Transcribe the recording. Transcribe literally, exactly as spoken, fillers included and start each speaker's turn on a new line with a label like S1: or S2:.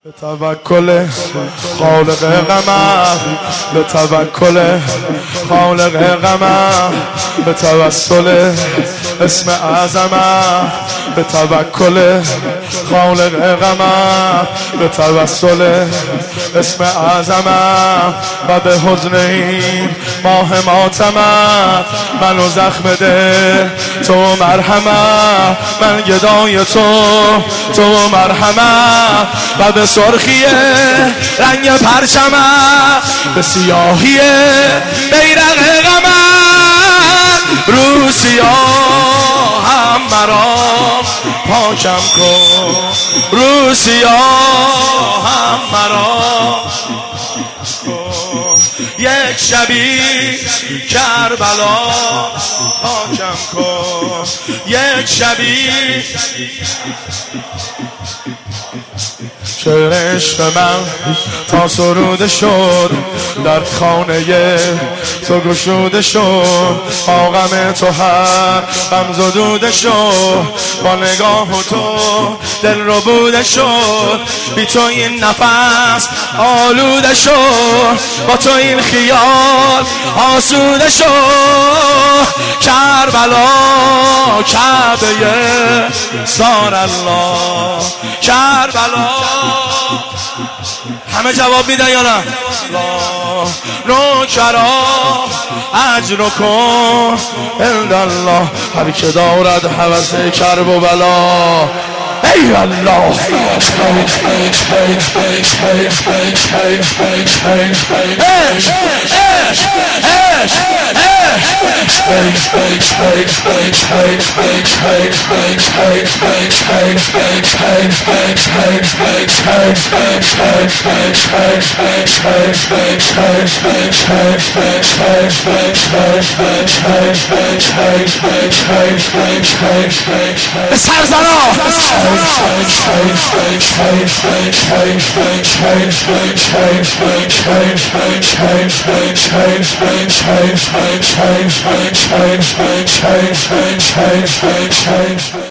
S1: به توکل خالق قمر، به توکل خالق قمر، به توسل اسم اعظمت، به توکل خالق قمر، به توسل اسم اعظمت و به حزن این ماه ماتمت، منو زخم دل تو مرحمت، من گدای تو تو مرحمت، و به سرخی رنگ پرچمت، به سیاهی بیرق غمت، رو سیاهم مرا پاکم کن، رو سیاهم مرا کن، یک شبی کربلا پاکم کن، یک شبی شعر عشق من تا سروده شد، در خانه تو گشوده شد، با غم تو هر غم زدوده شد، با نگاه تو دل رو بوده شد، بی تو این نفس آلوده شد، با تو این خیال آسوده شد، کربلا کعبه سار الله، کربلا. همه جواب میدن یا نه؟ نوکرا اجر کن الا هر که دارد هوس کرب و بلا، ای الله به سرزنا change, change, change, change, change, change, change, change, change.